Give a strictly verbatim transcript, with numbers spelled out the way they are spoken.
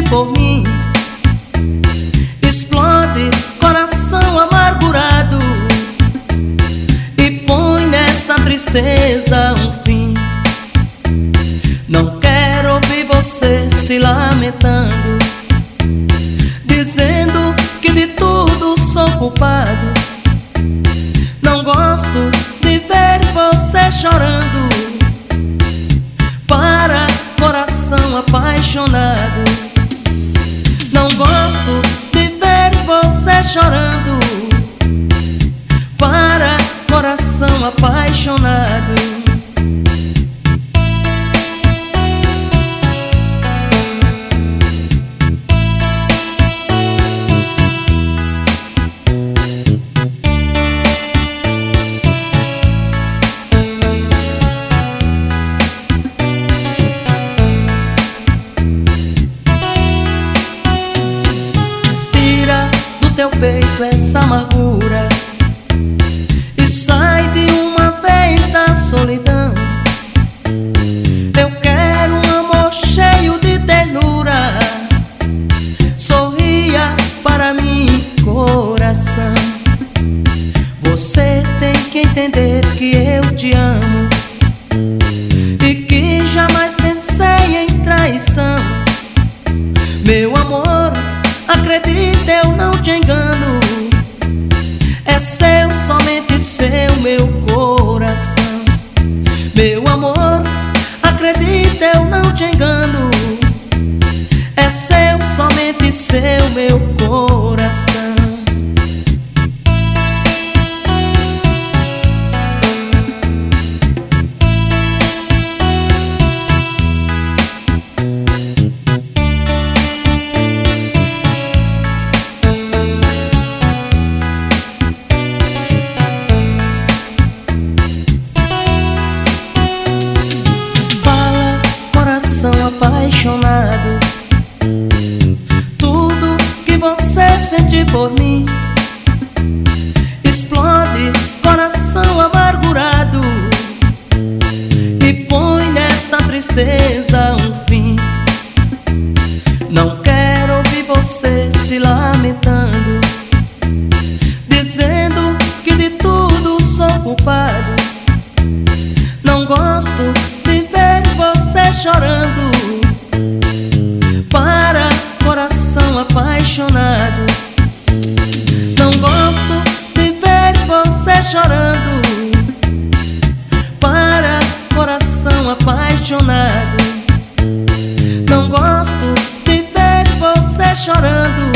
por mim. Explode coração amargurado e põe nessa tristeza um fim. Não quero ouvir você se lamentando, dizendo que de tudo sou culpado. Não gosto de ver você chorando para coração apaixonado. Não gosto de ver você chorando para coração apaixonado. Teu peito essa amargura e sai de uma vez da solidão. Eu quero um amor cheio de ternura. Sorria para mim, coração. Você tem que entender que eu te amo e que jamais pensei em traição. Meu amor, acredita, eu não te engano. É seu, somente seu, meu coração. Meu amor, acredita, eu não te engano. É seu, somente seu, meu coração. Apaixonado, tudo que você sente por mim. Explode coração amargurado e põe nessa tristeza um fim. Não quero ouvir você se lamentando, dizendo que de tudo sou culpado. Não gosto de ver você chorando para coração apaixonado. Não gosto de ver você chorando para coração apaixonado. Não gosto de ver você chorando